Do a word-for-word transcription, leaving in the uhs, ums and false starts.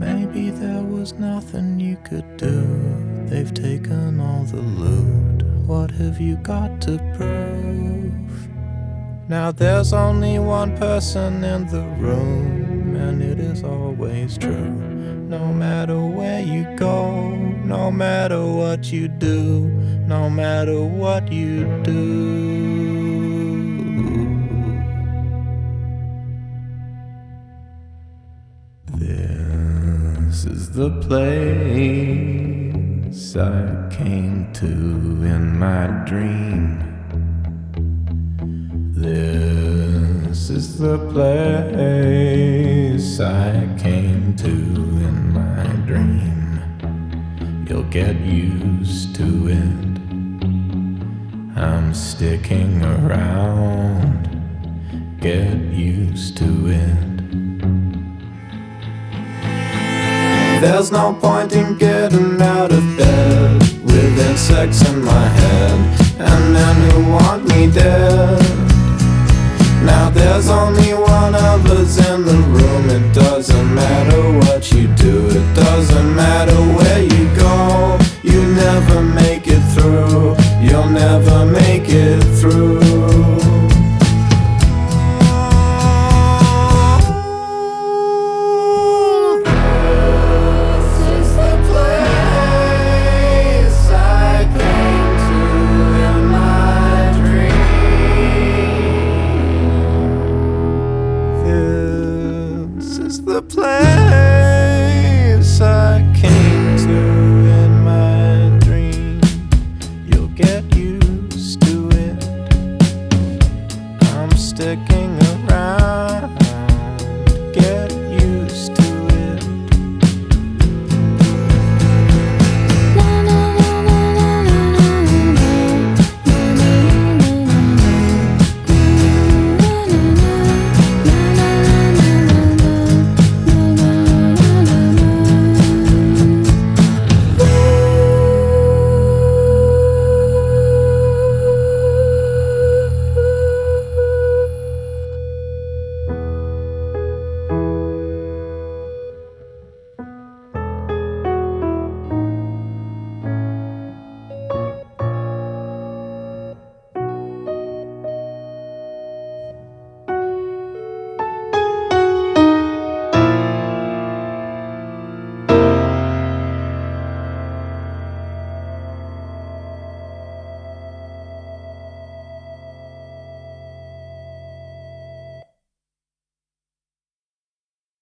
Maybe there was nothing you could do. They've taken all the loot. What have you got to prove? Now there's only one person in the room, and it is always true. No matter where you go, no matter what you do, no matter what you do. This is the place I came to in my dream. This is the place I came to in my dream. You'll get used to it. I'm sticking around. Get used to it. There's no point in getting out of bed with insects in my head and men who want me dead. Now there's only one of us in the room. It doesn't matter what you do, it doesn't matter where you go. You never make it through, you'll never make it through. The place